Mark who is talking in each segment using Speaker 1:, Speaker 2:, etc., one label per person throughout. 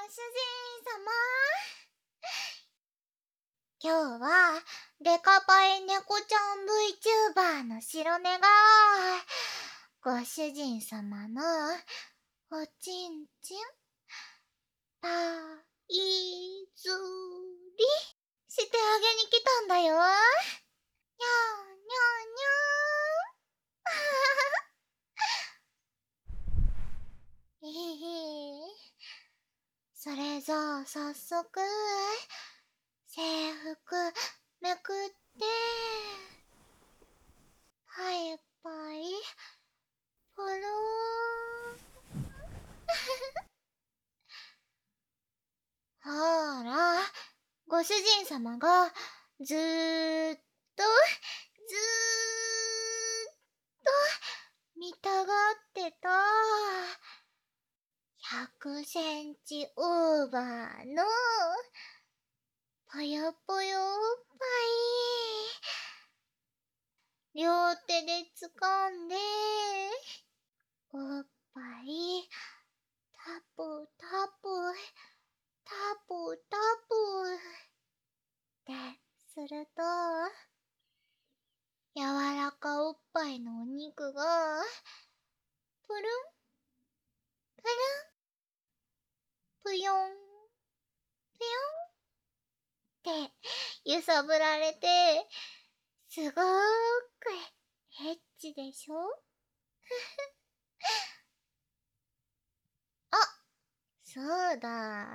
Speaker 1: 主人様。今日はデカパイ猫ちゃん VTuber の白根がご主人様のおちんちんパイズリしてあげに来たんだよ。にゃーにゃーにゃー。それじゃあ早速制服めくってパイパイポローほら、ご主人様がずーっと見たがってた100センチオーバーのぽよぽよおっぱい両手で掴んでおっぱいタプタプタプタプってすると柔らかおっぱいのお肉がプルンプルンぷよんぷよんって揺さぶられてすごーくエッチでしょあ、そうだ。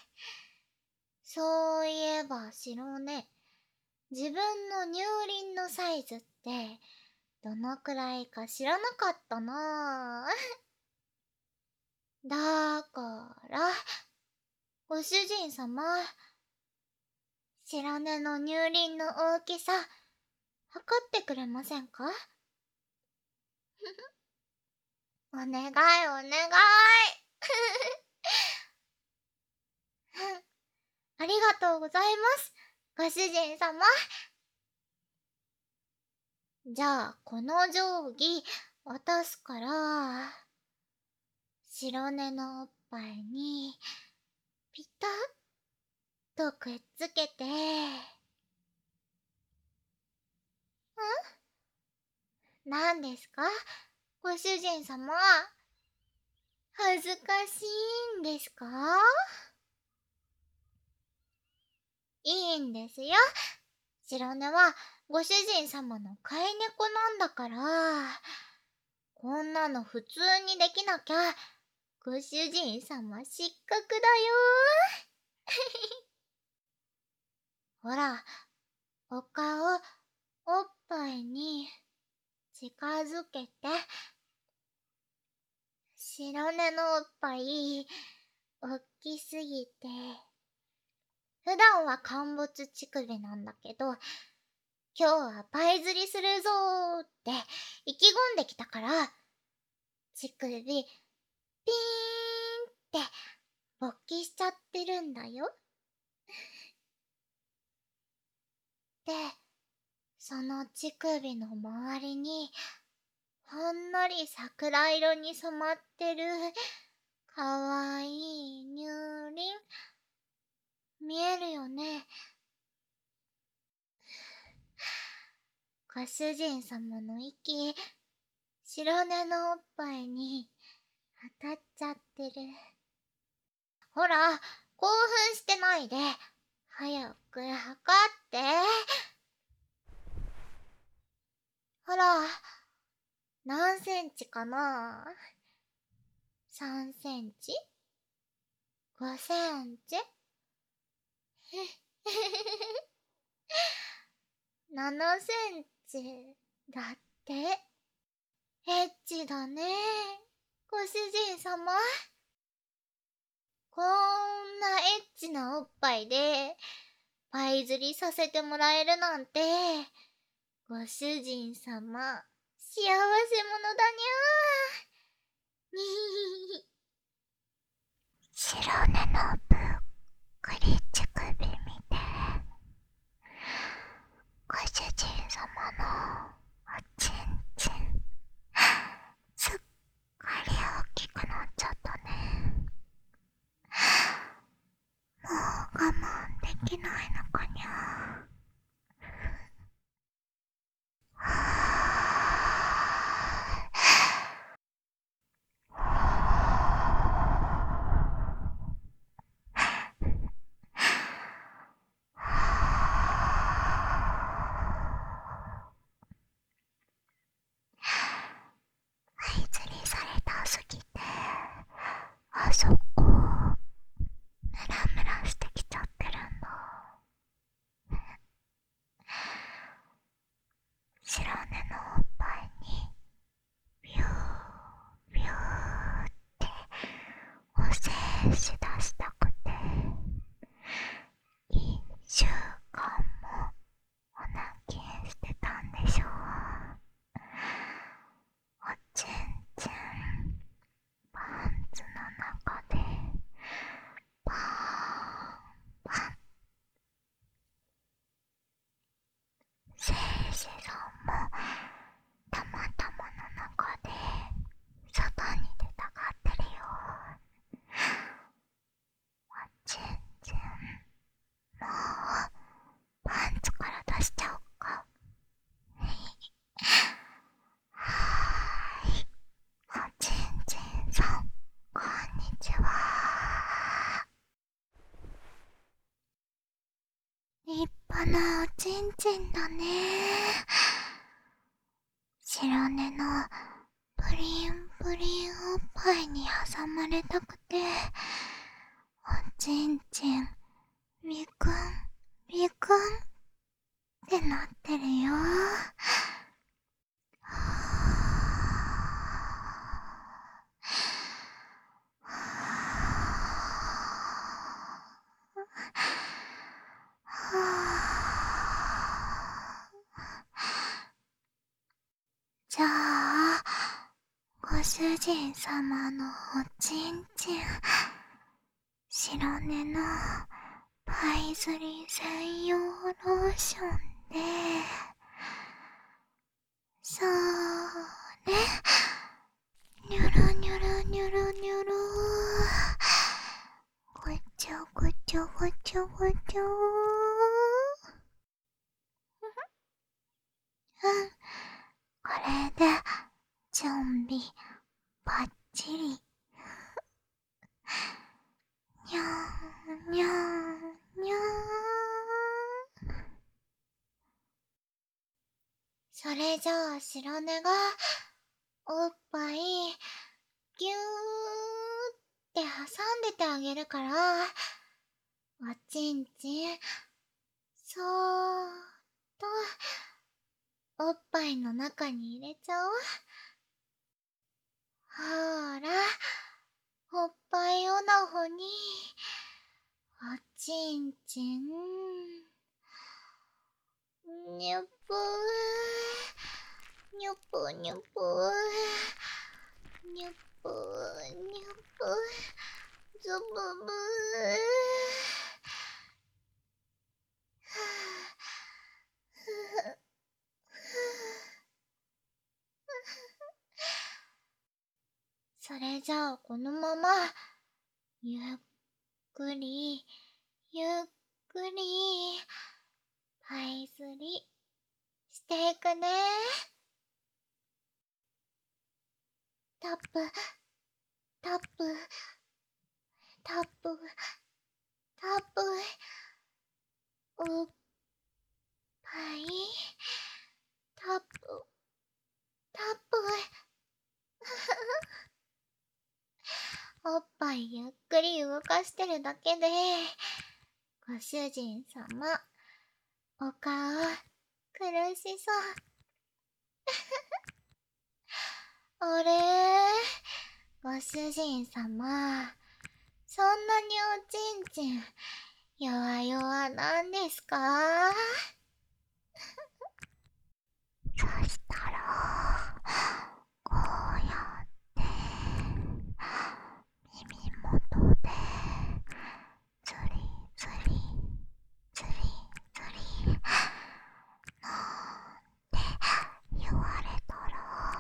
Speaker 1: そういえば白ね、自分の乳輪のサイズってどのくらいか知らなかったなだから、ご主人様、白根の乳輪の大きさ、測ってくれませんかお願いお願いありがとうございます、ご主人様。じゃあ、この定規渡すから、白根のおっぱいにピタッとくっつけて、何ですかご主人様。恥ずかしいんですか？いいんですよ。白根はご主人様の飼い猫なんだから、こんなの普通にできなきゃご主人様失格だよ。ほら、お顔、おっぱいに近づけて。白根のおっぱい、おっきすぎて。普段は陥没乳首なんだけど、今日はパイ釣りするぞーって意気込んできたから、乳首、ピーンって勃起しちゃってるんだよ。で、その乳首の周りに、ほんのり桜色に染まってる、かわいい乳輪、見えるよね。ご主人様の息、白根のおっぱいに当たっちゃってる。ほら、興奮してないで、早く測って。ほら、何センチかな？3センチ？ 5 センチ7センチだって。エッチだね、ご主人様。こんなエッチなおっぱいでパイ釣りさせてもらえるなんて、ご主人様幸せ者だにゃー。に白根のぷっくり乳首見て、ご主人様のおちんちんすっかり大きくなっちゃったね。 このおちんちんだね。白根のプリンプリンおっぱいに挟まれたくて、おちんちんビクンビクンってなってるよ。じゃあ、ご主人様のおちんちん、白根のパイズリ専用ローションで、それ、ニョロニョロニョロニョロ、ごちょごちょごちょごちょ。これで準備バッチリ。にゃーにゃーにゃー。それじゃあ白根がおっぱいぎゅーって挟んでてあげるから、おちんちんそーっとおっぱいの中に入れちゃおう。ほーら、おっぱいオナホにおちんちんにゅぷーにゅぷにゅぷにゅぷにゅぷズブブそれじゃあこのままゆっくりゆっくりパイズリしていくね。タップタップタップタップ、おっぱいタップタップおっぱいゆっくり動かしてるだけで、ご主人様お顔苦しそう。あれご主人様、そんなにおちんちん弱々なんですか？そしたらこうやって耳元でズリズリズリズリなんて言われたら、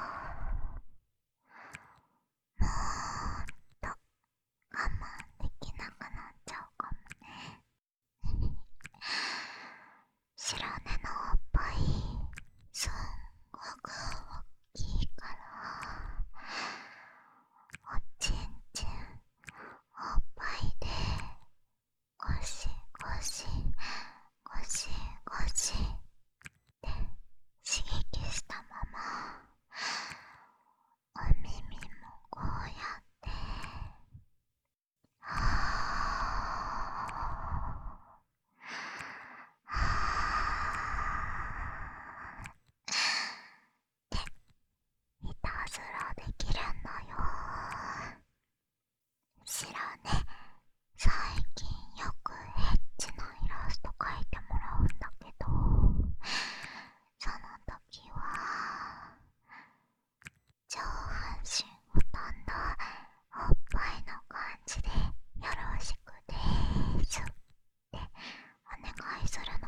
Speaker 1: もっと我慢できなくなっちゃうかもね。白根のおっぱいすんごく大きいから、おちんちんおっぱいでゴシゴシゴシゴシって刺激したまま、お耳もこうやってはぁっていたずらできるんだよ。白根、最近よくエッチなイラスト描いてもらうんだけど、その時は上半身ほとんどおっぱいの感じでよろしくでーすってお願いするの。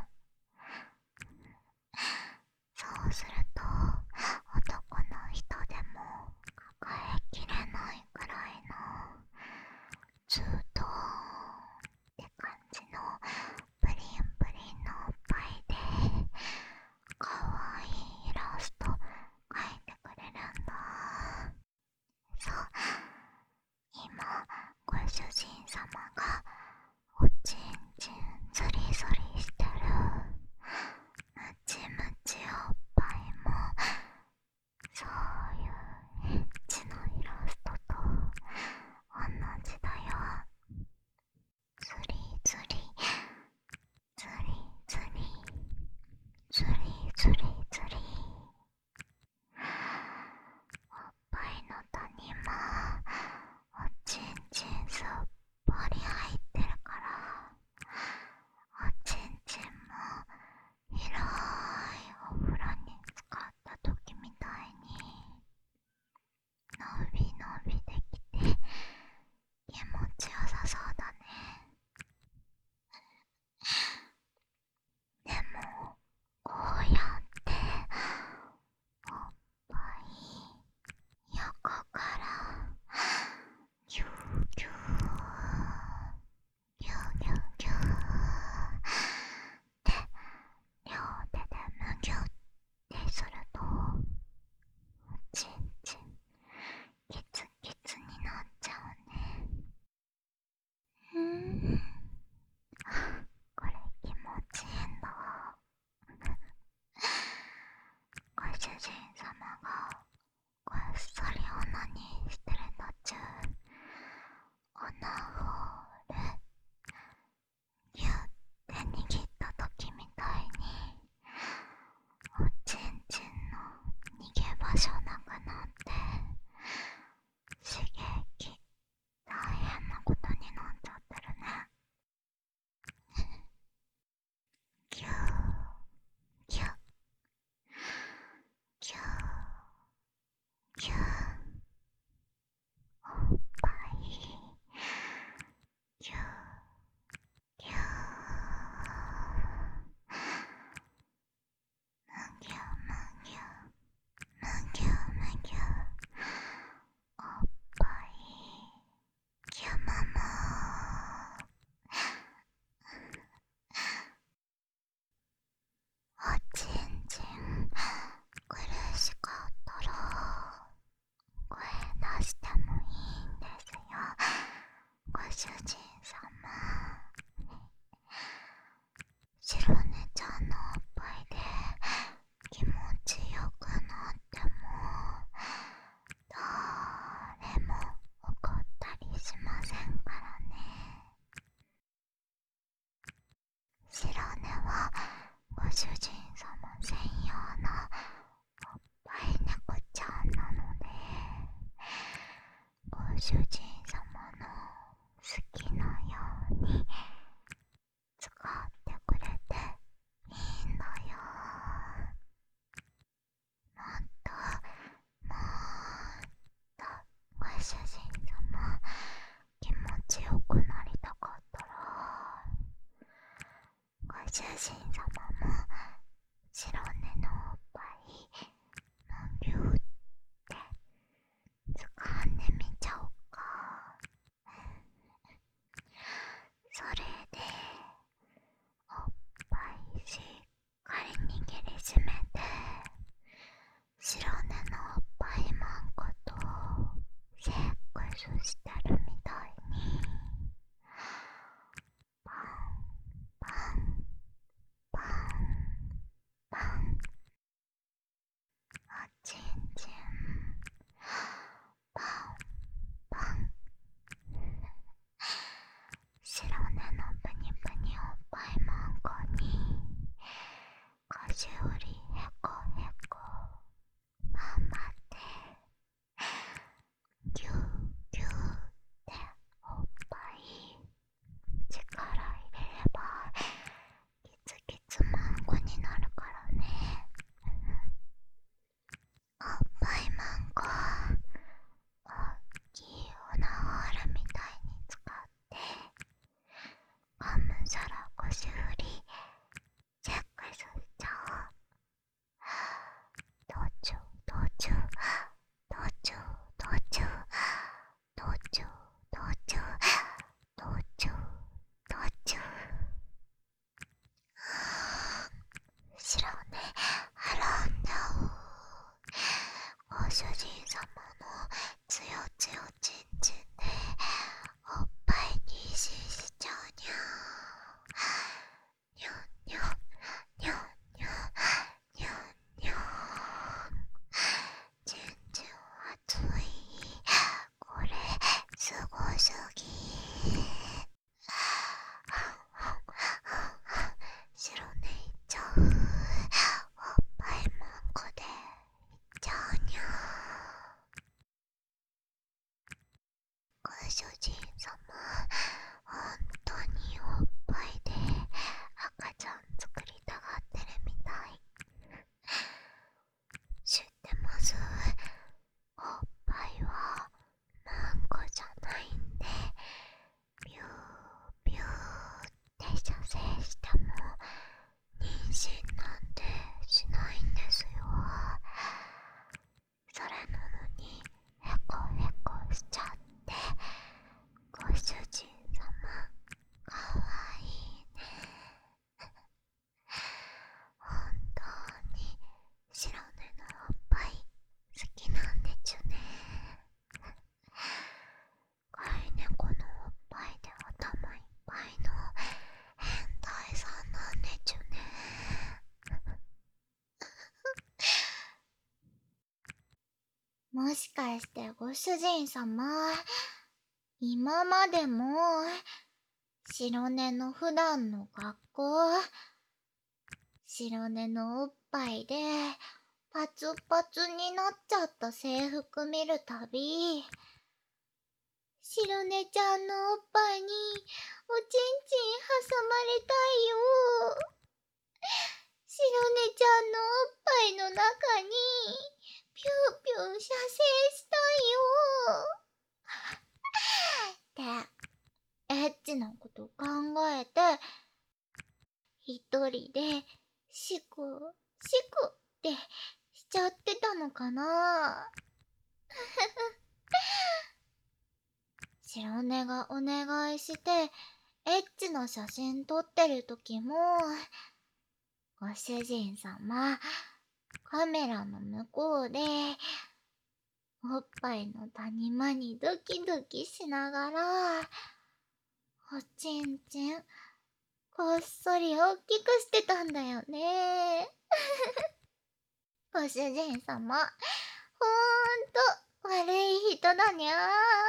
Speaker 1: そうすると男の人でも抱えきれないくらいのズドーンって感じのプリンプリンのおっぱいでかわいいイラスト描いてくれるんだ。そう、今ご主人様がおちんちんズリズリしてる主人様の好きなように使ってくれていいんだよ。もっともっとご主人様気持ちよくなりたかったら、ご主人様も白根のおっぱいのぎゅーって掴んでみちゃおうか。それでおっぱいしっかり握りしめて、白根のおっぱいマンコとセックスしてるみたいにパンパンパンパン、おちんちんパンパン、白根のプニプニおっぱいマンコに菓子折りへこへこ頑張ってギューギューっておっぱい力入れればキツキツマンコになるからね。おっぱいマンコおっきいオナホールみたいに使ってガム皿腰振りチェックスしちゃおう。どっちゅどっちゅどっちゅどっちゅどっちゅどっちゅどっちゅどっちゅ、白根洗んじゃう。ご主人様のつよつよちんちんでおっぱい妊娠しちゃうにゃ。にゃにゃにゃにゃにゃにゃ、ちんちん熱い、これすごすぎ。白根いっちゃう。おっぱいマンコでいっちゃうにゃ。ご主人様、本当におっぱいで赤ちゃん作りたがってるみたい。知ってます？おっぱいはマンコじゃないんで、ビュービューって射精しても妊娠なんてしないんですよ。それなのにヘコヘコしちゃって、ご主人様かわいいね。本当に白根のおっぱい好きなんでちゅね。飼い猫のおっぱいで頭いっぱいの変態さんなんでちゅね。もしかしてご主人様、今までも白根の普段の学校、白根のおっぱいでパツパツになっちゃった制服見るたび、白根ちゃんのおっぱいにおちんちん挟まれたいよ。白根ちゃんのおっぱいの中にピューピュー射精したいよ。ってエッチなこと考えて一人でシクシクってしちゃってたのかな。白根がお願いしてエッチな写真撮ってる時も、ご主人様カメラの向こうでおっぱいの谷間にドキドキしながらおちんちんこっそり大きくしてたんだよね。ご主人様、ほんと悪い人だにゃー。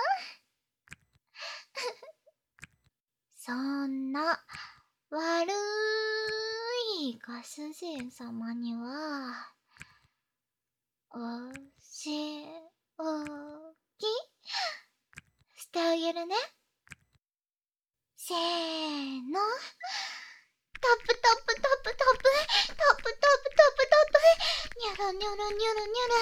Speaker 1: そんな悪いご主人様にはお仕置きげるね。せーの。タップタップタップタップタップタップタップタップニョロニョロニョロニョロニョロニョロニョロニョ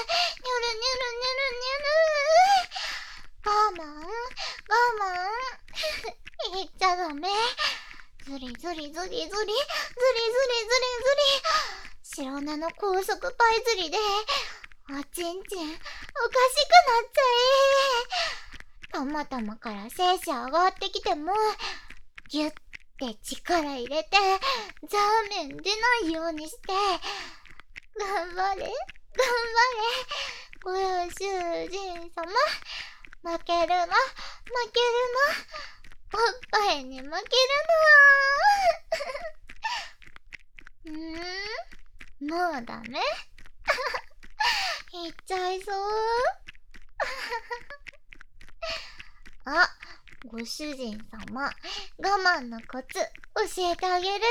Speaker 1: ロニョロ。我慢我慢言っちゃダメ。ずりずりずりずりずりずりずりずり。白菜の高速パイ釣りでおちんちんおかしくなっちゃえ。たまたまから精子上がってきてもギュッて力入れてザーメン出ないようにして頑張れ頑張れご主人様。負けるな負けるな。おっぱいに負けるな。もうダメいっちゃいそうあ、ご主人様、我慢のコツ教えてあげる。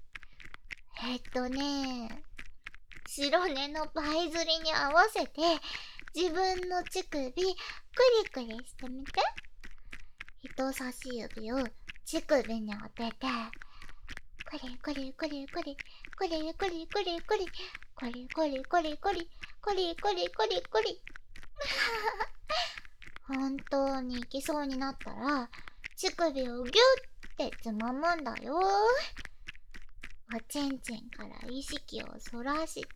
Speaker 1: 白根のパイ釣りに合わせて自分の乳首クリクリしてみて。人差し指を乳首に当ててクリクリクリクリクリクリクリクリクリクリクリクリクリクリクリクリクリ。本当にいきそうになったら乳首をギュッてつまむんだよ。おちんちんから意識をそらして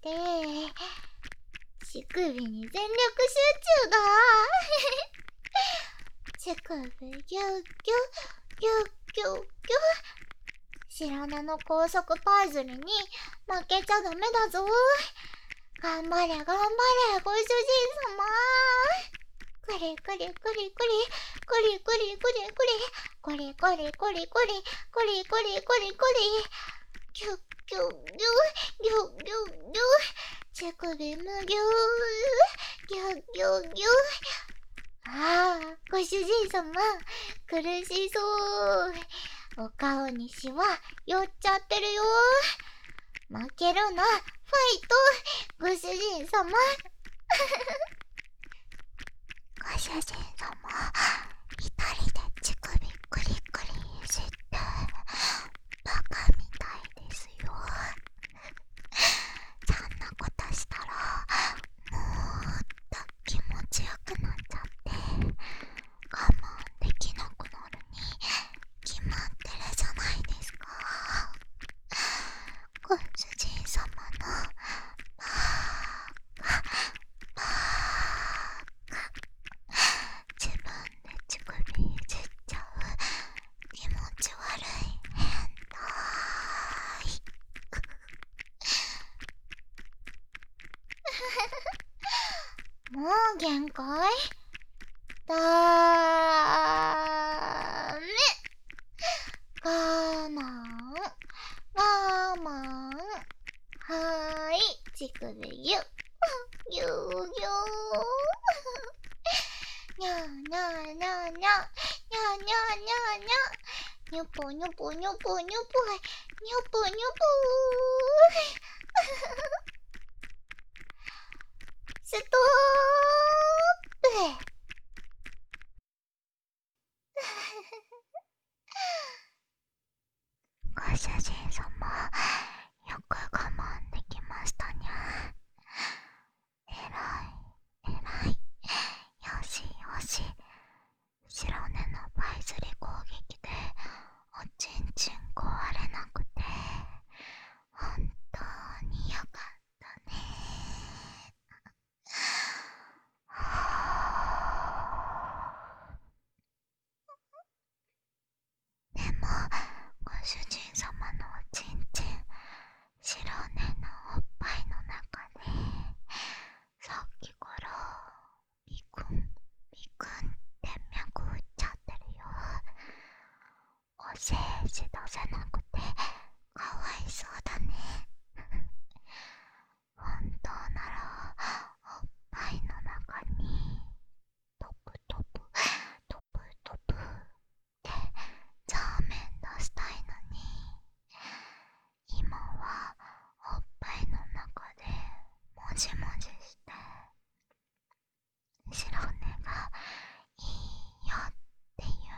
Speaker 1: 乳首に全力集中だ。乳首ギュッギュッギュッギュッギュッ。白菜の高速パイ釣りに負けちゃダメだぞ。頑張れ頑張れご主人様。クリクリクリクリクリクリクリクリクリクリクリクリクリクリクリクリクリギュッギュッギュッギュッギュッギュッ。乳首むぎゅーギュッギュッギュッ。ああ、ご主人様苦しそう。お顔にシワ寄っちゃってるよ。負けるなファイトご主人様。ご主人様一人で乳首クリクリいじってバカみたいですよ。そんなことしたらもっと気持ちよくなっちゃって我慢できなくなるに決まってるじゃないですか。ご主人様のバカバカ。自分で乳首いじっちゃう気持ち悪い変態。もう限界だーめ。我慢我慢。はーい、乳首ギュッギューギュー。にゃーにゃーにゃーにゃーにゃーにゃーにゃーにゃーにょぽにょぽにょぽにょぽにょぽにょぽストープ。ご主人様よく我慢できましたにゃ。えらいえらい。よしよし。白根のパイ釣り攻撃でおちんちん壊れなくて本当によかったね。でもご主人様のおちんちん白根のおっぱいの中でさっきからビクンビクンって脈打っちゃってるよ。お精子出せなくてかわいそうだね。本当ならおっぱいの中にトプトプトプトプってザーメン出したいのに今はおっぱいの中でもじもじして白根がいいよって言う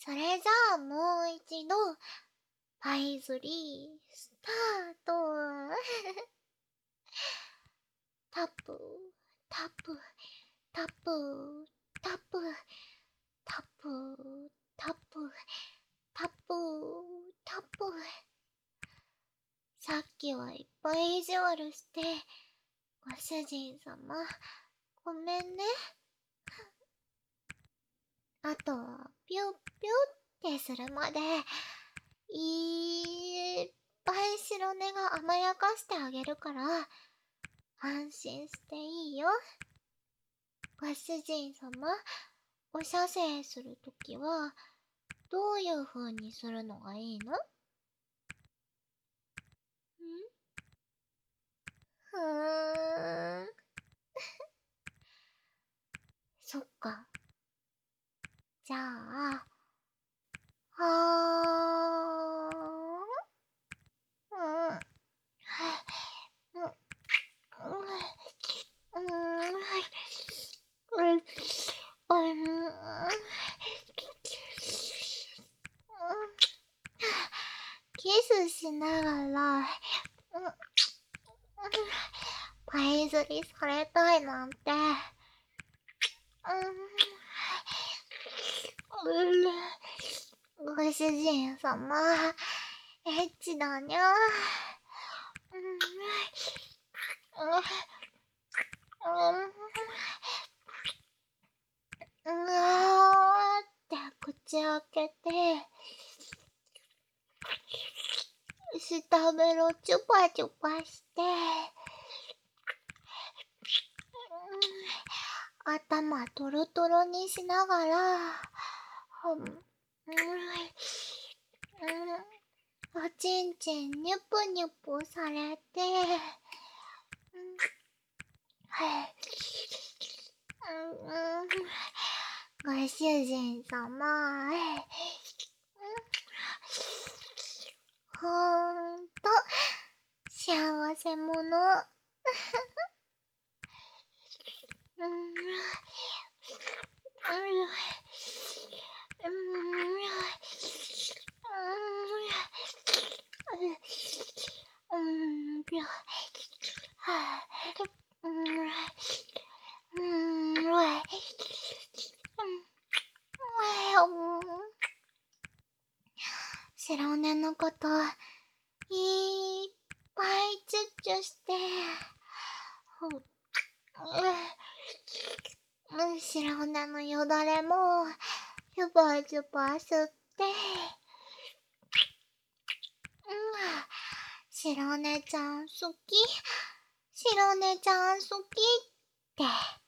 Speaker 1: それじゃあもう一度、パイ釣り、スタート。タップ、タップ、タップ、タップ、タップ、タップ、タップ、タップ。さっきはいっぱい意地悪して、ご主人様、ごめんね。あとは、ピュッピュッってするまで、いっぱい白根が甘やかしてあげるから、安心していいよ。ご主人様、お射精するときは、どういう風にするのがいいの？ふーん。そっか。じゃあ、はーん。うん。キスしながら、パイ釣りされたいなんて、ご主人様、エッチだにゃ。うわーって口開けて、下ベロチュパチュパして、頭トロトロにしながら、おちんちんニュプニュプされて、ご主人様、ほんと、幸せ者。白根のこと、いっぱいチュッチュして、白根のよだれも、ジュバジュバ吸って、白根ちゃん好き、白根ちゃん好きって、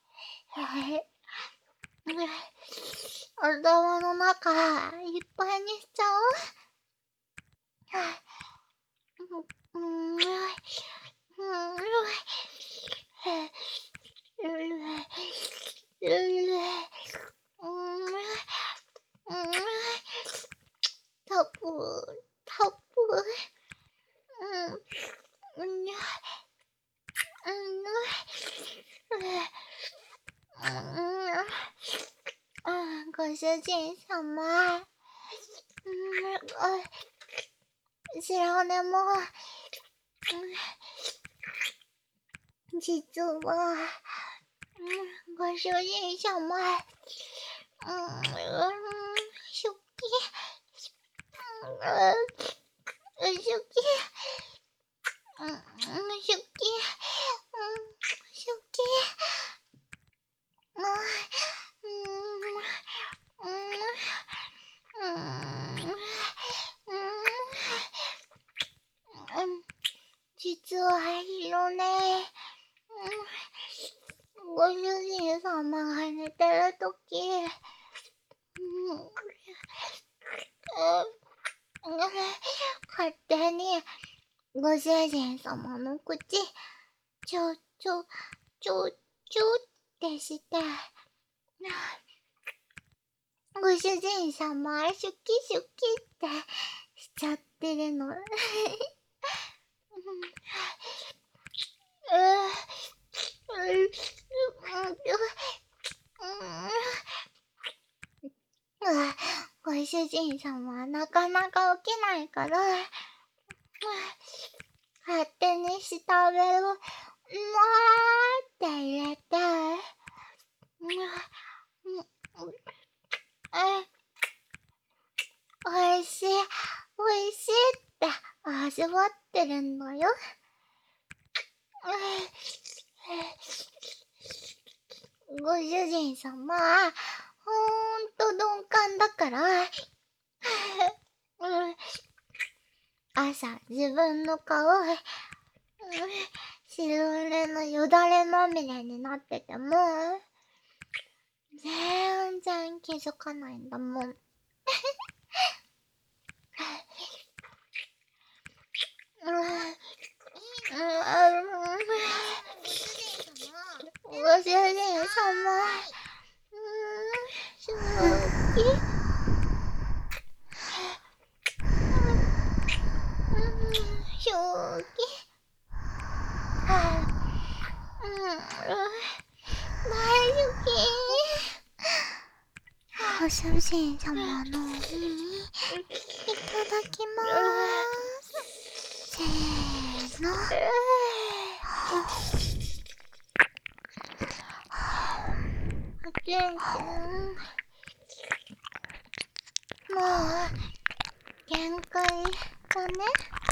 Speaker 1: 頭の中いっぱいにしちゃおう。タプタプ、ご主人様、白根も、実は、ご主人様、好き、好き、好き、実は色ね、ご主人様が寝てるとき、勝手にご主人様の口、ちょってして、ご主人様、シュキシュキってしちゃってるの。ご主主人様はなかなか起きないから、勝手に下べを、って入れて、おいしい、おいしいって味わってるんだよ。ご主人様、ほんと鈍感だから、朝自分の顔、白濡れのよだれまみれになってても、全然気づかないんだもん。ご主人様、正気正気大好き。ご主人様の耳、いただきまーす。せーの。ケン君、もう限界だね。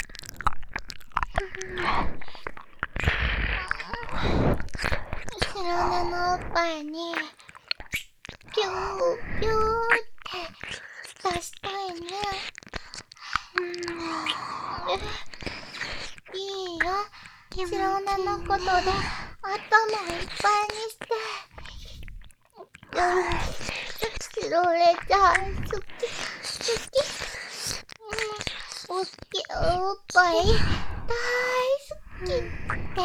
Speaker 1: 白根のおっぱいにピューピューって出したいね。いいよ、白根のことで頭いっぱいにして。白根ちゃん好き好き。おっきいおっぱい大好きって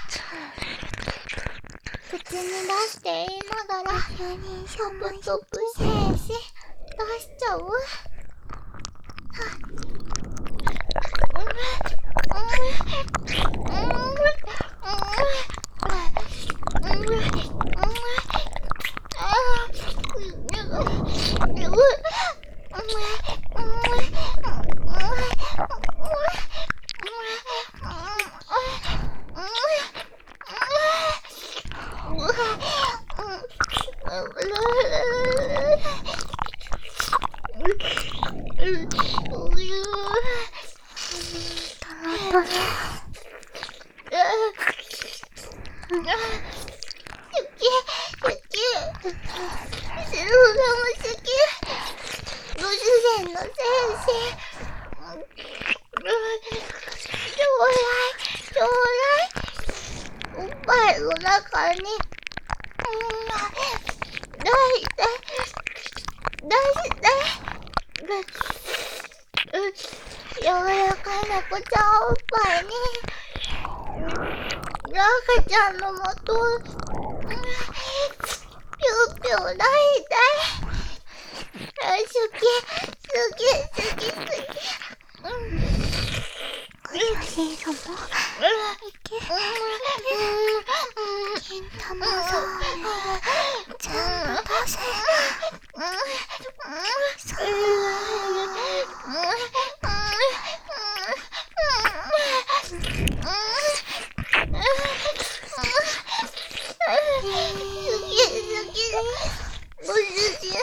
Speaker 1: 口に出して言いながらトプトプ精子出しちゃう。柔らかい猫ちゃんおっぱいに赤ちゃんのもとピューピュー抱いて好きご主人様金玉さんちゃんと出せご主人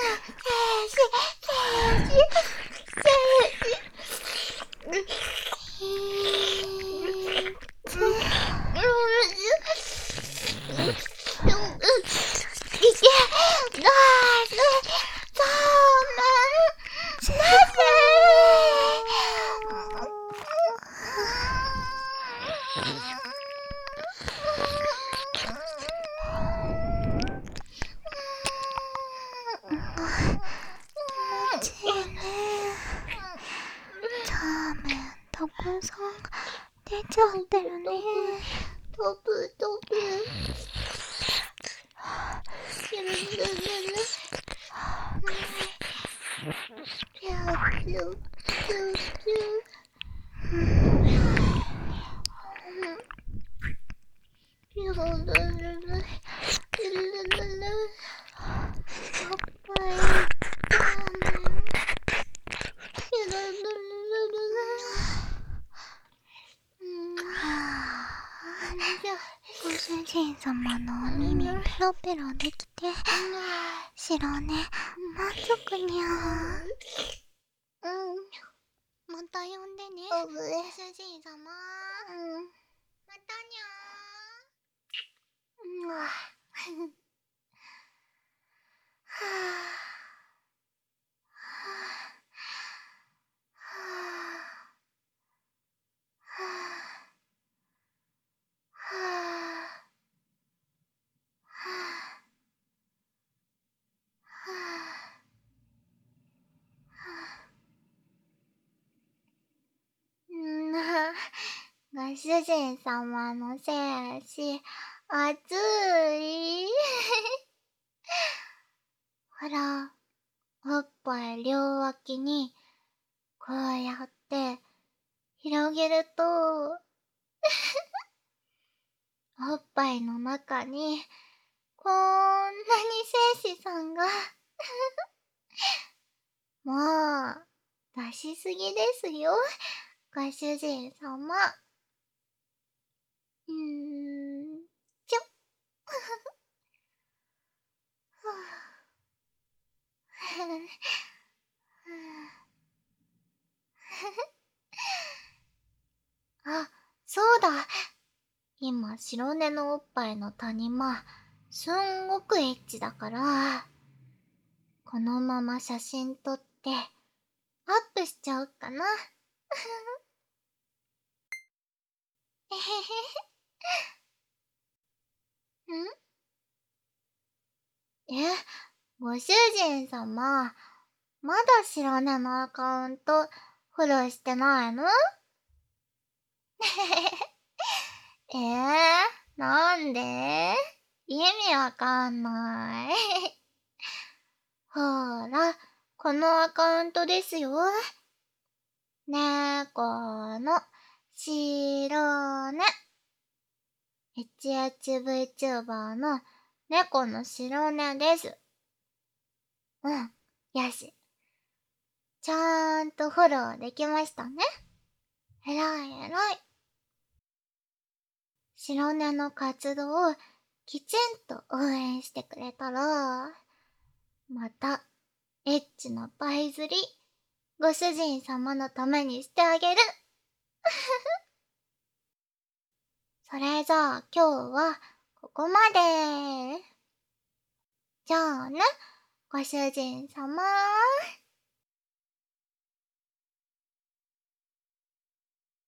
Speaker 1: たくさん出ちゃってるね。トプトプピューピューピューピューおっぱいご主人様のお耳ペロペロできて、白根満足にゃ。また呼んでね、ご主人様。またにゃー。はご主人様のせいやし、暑い。ほら、おっぱい両脇に、こうやって、広げると、おっぱいの中に、こんなに精子さんが、もう、出しすぎですよ、ご主人様。ちょ。あ、そうだ。今、白根のおっぱいの谷間、すんごくエッチだから、このまま写真撮って、アップしちゃおっかな。えへへ。ご主人様、まだ白根のアカウント、フォローしてないの？なんで？意味わかんない。ほら、このアカウントですよ。猫の白根。HHVTuber の猫の白根です。よし。ちゃんとフォローできましたね。えらいえらい。白根の活動をきちんと応援してくれたら、また、エッチなパイ釣り、ご主人様のためにしてあげる。それじゃあ今日はここまで。じゃあね、ご主人様。